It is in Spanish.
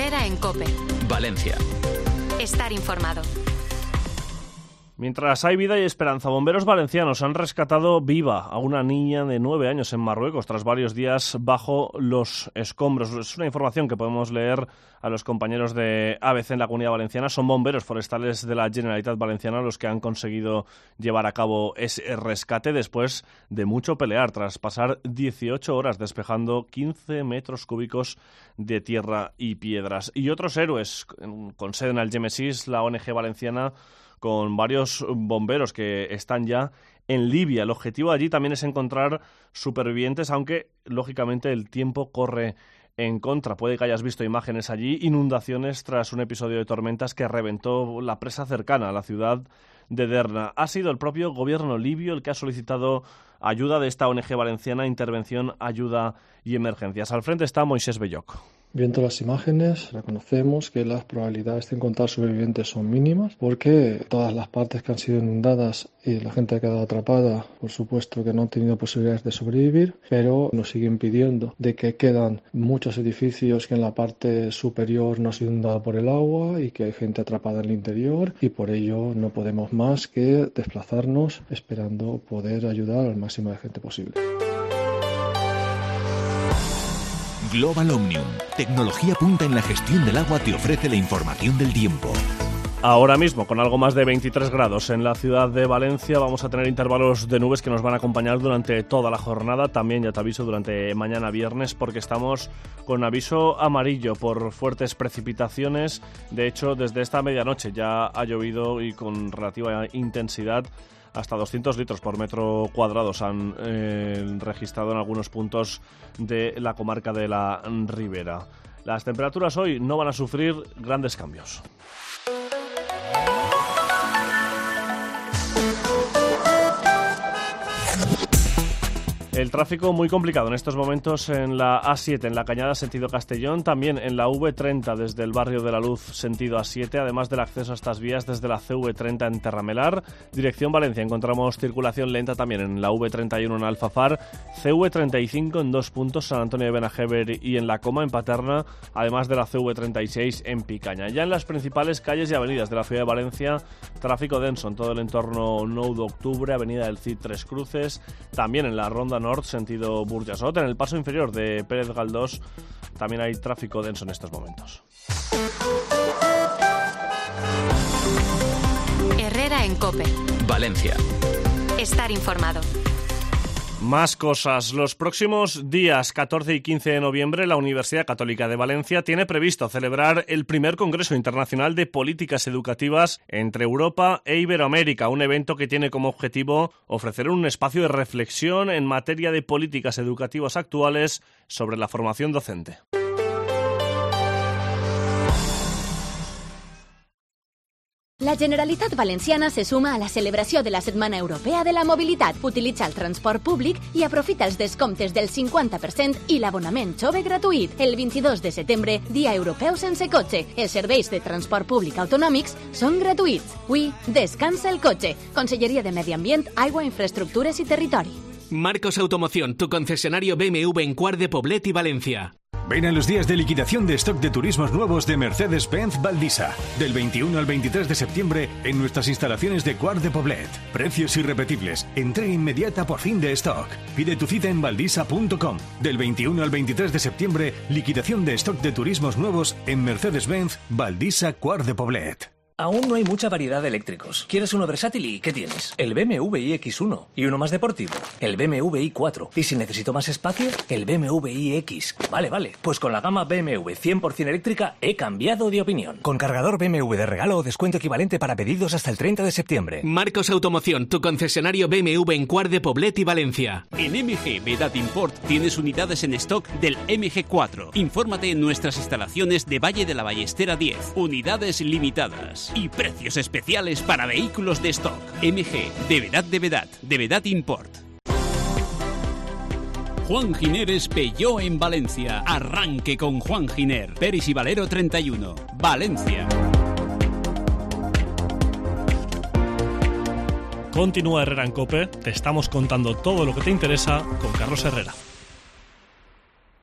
Herrera en COPE. Valencia. Estar informado. Mientras hay vida y esperanza, bomberos valencianos han rescatado viva a una niña de 9 años en Marruecos tras varios días bajo los escombros. Es una información que podemos leer a los compañeros de ABC en la Comunidad Valenciana. Son bomberos forestales de la Generalitat Valenciana los que han conseguido llevar a cabo ese rescate después de mucho pelear, tras pasar 18 horas despejando 15 metros cúbicos de tierra y piedras. Y otros héroes, con sede en Algemesís, la ONG valenciana, con varios bomberos que están ya en Libia. El objetivo allí también es encontrar supervivientes, aunque lógicamente el tiempo corre en contra. Puede que hayas visto imágenes allí, inundaciones tras un episodio de tormentas que reventó la presa cercana a la ciudad de Derna. Ha sido el propio gobierno libio el que ha solicitado ayuda de esta ONG valenciana, Intervención, Ayuda y Emergencias. Al frente está Moisés Belloc. Viendo las imágenes, reconocemos que las probabilidades de encontrar supervivientes son mínimas, porque todas las partes que han sido inundadas y la gente ha quedado atrapada, por supuesto que no han tenido posibilidades de sobrevivir, pero nos siguen pidiendo de que quedan muchos edificios que en la parte superior no ha sido inundada por el agua y que hay gente atrapada en el interior, y por ello no podemos más que desplazarnos esperando poder ayudar al máximo de gente posible. Global Omnium, tecnología punta en la gestión del agua, te ofrece la información del tiempo. Ahora mismo, con algo más de 23 grados en la ciudad de Valencia, vamos a tener intervalos de nubes que nos van a acompañar durante toda la jornada. También, ya te aviso, durante mañana viernes, porque estamos con aviso amarillo por fuertes precipitaciones. De hecho, desde esta medianoche ya ha llovido y con relativa intensidad. Hasta 200 litros por metro cuadrado se han registrado en algunos puntos de la comarca de la Ribera. Las temperaturas hoy no van a sufrir grandes cambios. El tráfico muy complicado en estos momentos en la A7, en la Cañada sentido Castellón, también en la V30 desde el barrio de la Luz sentido A7, además del acceso a estas vías desde la CV30 en Terramelar. Dirección Valencia, encontramos circulación lenta también en la V31 en Alfafar, CV35 en 2 puntos, San Antonio de Benajever y en La Coma, en Paterna, además de la CV36 en Picaña. Ya en las principales calles y avenidas de la ciudad de Valencia, tráfico denso en todo el entorno 9 de Octubre, Avenida del Cid Tres Cruces, también en la Ronda Norte sentido Burjasot. En el paso inferior de Pérez Galdós también hay tráfico denso en estos momentos. Herrera en COPE. Valencia. Estar informado. Más cosas. Los próximos días 14 y 15 de noviembre, la Universidad Católica de Valencia tiene previsto celebrar el primer Congreso Internacional de Políticas Educativas entre Europa e Iberoamérica, un evento que tiene como objetivo ofrecer un espacio de reflexión en materia de políticas educativas actuales sobre la formación docente. La Generalitat Valenciana se suma a la celebració de la Setmana Europea de la Mobilitat. Utilitza el transport públic i aprofita els descomptes del 50% i l'abonament jove gratuït. El 22 de setembre, Dia Europeu sense cotxe. Els serveis de transport públic autonòmics són gratuïts. Avui, descansa el cotxe. Conselleria de Medi Ambient, Aigua, Infraestructures i Territori. Marcos Automoción, tu concesionario BMW en Quart de Poblet y Valencia. Ven a los días de liquidación de stock de turismos nuevos de Mercedes-Benz Valdisa. Del 21 al 23 de septiembre en nuestras instalaciones de Quart de Poblet. Precios irrepetibles. Entrega inmediata por fin de stock. Pide tu cita en valdisa.com. Del 21 al 23 de septiembre, liquidación de stock de turismos nuevos en Mercedes-Benz Valdisa Quart de Poblet. Aún no hay mucha variedad de eléctricos. ¿Quieres uno versátil y qué tienes? El BMW iX1. ¿Y uno más deportivo? El BMW i4. ¿Y si necesito más espacio? El BMW iX. Vale. Pues con la gama BMW 100% eléctrica he cambiado de opinión. Con cargador BMW de regalo o descuento equivalente para pedidos hasta el 30 de septiembre. Marcos Automoción, tu concesionario BMW en Quart de Poblet y Valencia. En MG Vedat Import tienes unidades en stock del MG4. Infórmate en nuestras instalaciones de Valle de la Ballestera 10. Unidades limitadas. Y precios especiales para vehículos de stock. MG, de Vedat Import. Juan Gineres Peugeot en Valencia. Arranque con Juan Giner. Peris y Valero 31. Valencia. Continúa Herrera en COPE. Te estamos contando todo lo que te interesa con Carlos Herrera.